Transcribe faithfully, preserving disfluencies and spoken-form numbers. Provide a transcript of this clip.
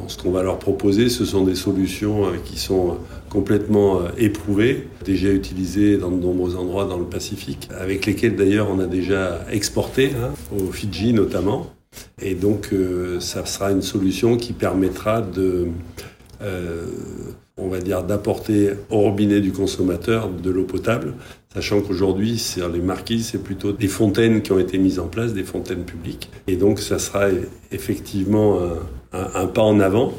Ce qu'on va leur proposer, ce sont des solutions qui sont complètement éprouvées, déjà utilisées dans de nombreux endroits dans le Pacifique, avec lesquelles d'ailleurs on a déjà exporté, hein, aux Fidji notamment. Et donc euh, ça sera une solution qui permettra de, euh, on va dire, d'apporter au robinet du consommateur de l'eau potable, sachant qu'aujourd'hui, sur les marquises, c'est plutôt des fontaines qui ont été mises en place, des fontaines publiques. Et donc ça sera effectivement un, un, un pas en avant.